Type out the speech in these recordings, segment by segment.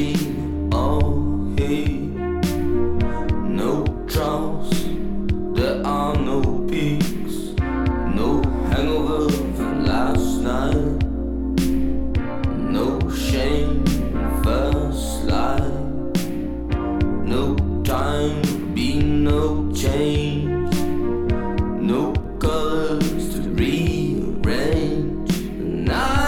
symmetry or heat. No drums, there are no peaks. No hangover from last night. No shame, first light. No time to be no change. No colors to rearrange. And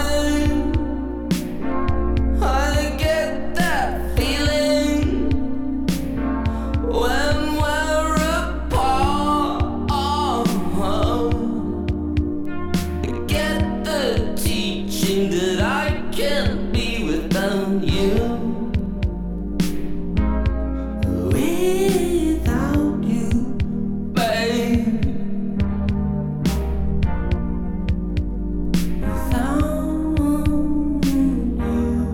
I get that feeling when we're apart. I get the teaching that I can't be without you. Without you, babe. Without you.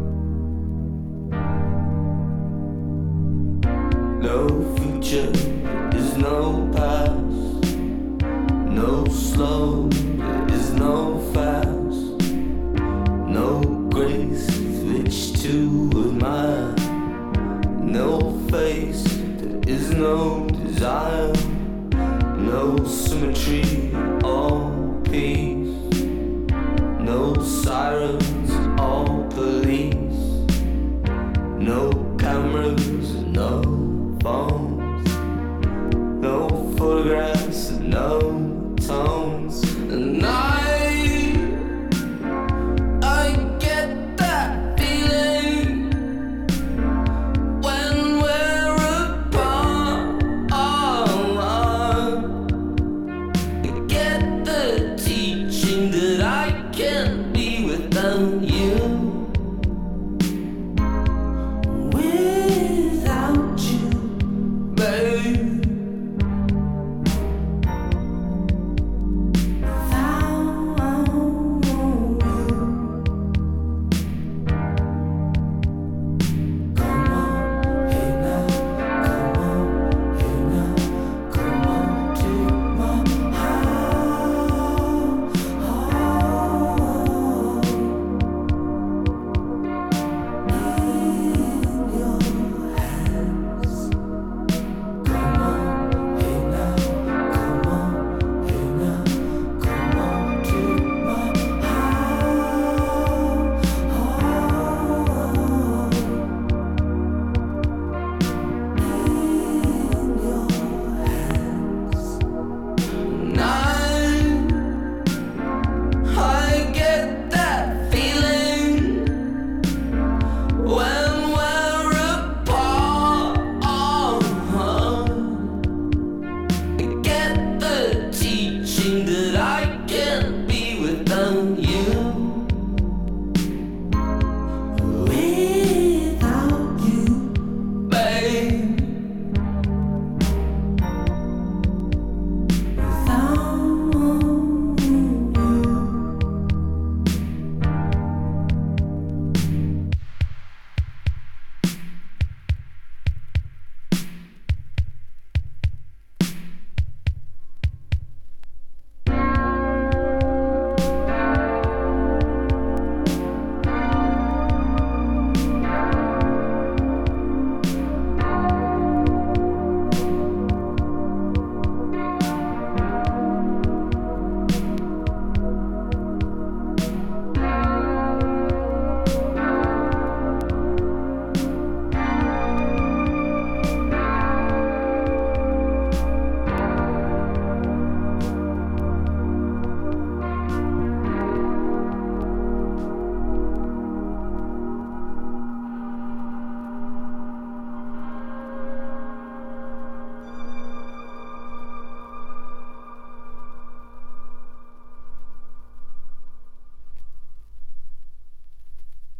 No future is no past. No slow, there is no fast. No grace with which to admire. No face, there is no desire. No symmetry or peace. No siren